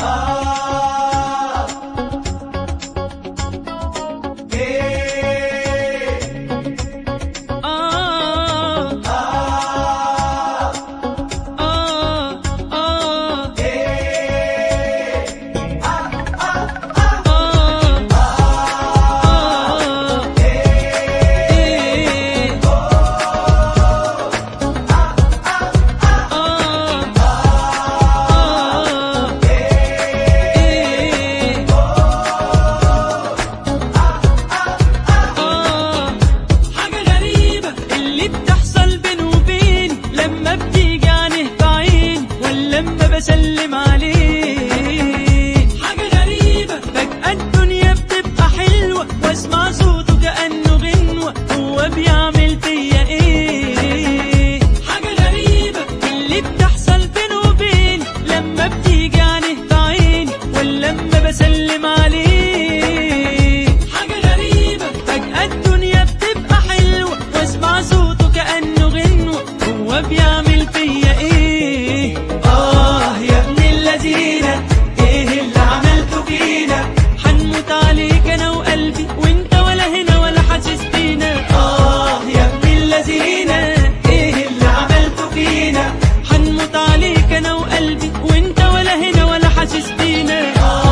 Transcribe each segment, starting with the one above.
بسلم عليه حاجة غريبة، فجأة الدنيا بتبقى حلوة واسمع صوته كأنه غنوة، هو بيعمل فيا ايه؟ حاجة غريبة اللي بتحصل بينه وبيني لما بتيجي عينيه في عيني ولا لما بسلم عليه. حاجة غريبة فجأة الدنيا بتبقى حلوة واسمع صوته كأنه غنوة، هو بيعمل فيا ايه؟ ايه اللي عملته فينا؟ حنموت عليك انا وقلبي وانت ولا هنا ولا حاسس بينا. يا ابن اللذينة ايه اللي عملته فينا؟ حنموت عليك انا وقلبي وانت ولا هنا ولا حاسس بينا.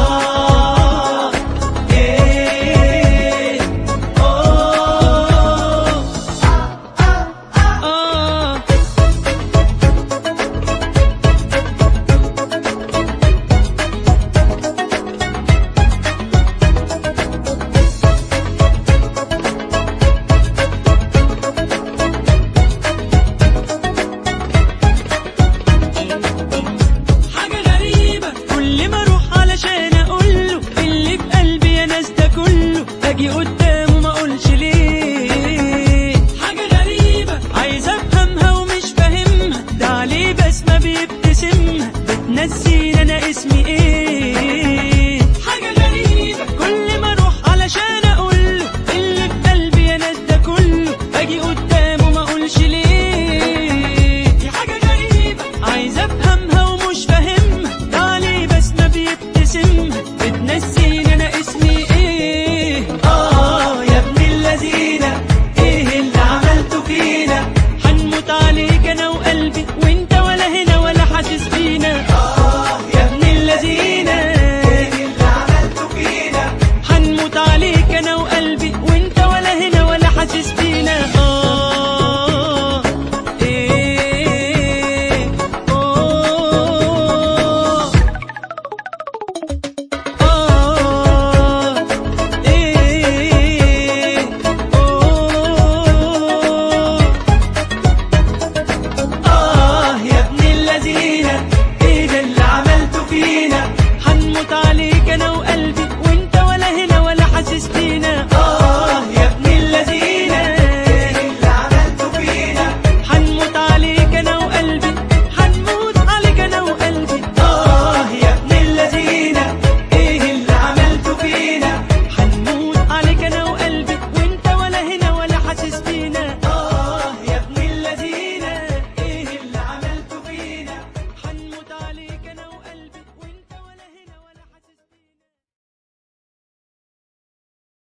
اجي قدامه ما اقولش ليه؟ حاجة غريبة عايز افهمها ومش فاهمها، ده عليه بسمة بيبتسمها بتنسيني انا اسمي ايه.